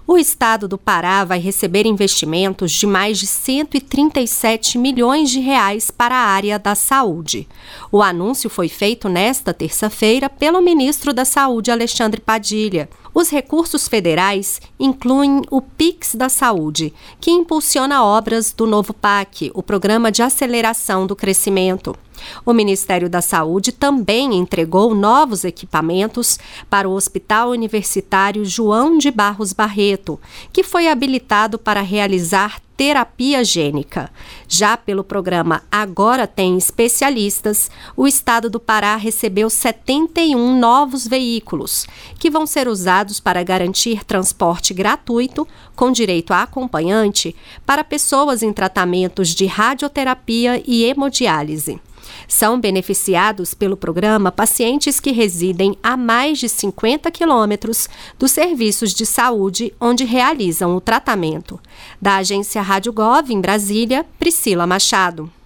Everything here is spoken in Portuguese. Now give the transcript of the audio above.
O estado do Pará vai receber investimentos de mais de 137 milhões de reais para a área da saúde. O anúncio foi feito nesta terça-feira pelo ministro da Saúde, Alexandre Padilha. Os recursos federais incluem o PIX da Saúde, que impulsiona obras do novo PAC, o Programa de Aceleração do Crescimento. O Ministério da Saúde também entregou novos equipamentos para o Hospital Universitário João de Barros Barreto, que foi habilitado para realizar terapia gênica. Já pelo programa Agora Tem Especialistas, o estado do Pará recebeu 71 novos veículos, que vão ser usados para garantir transporte gratuito, com direito a acompanhante, para pessoas em tratamentos de radioterapia e hemodiálise. São beneficiados pelo programa pacientes que residem a mais de 50 quilômetros dos serviços de saúde onde realizam o tratamento. Da agência Rádio Gov, em Brasília, Priscila Machado.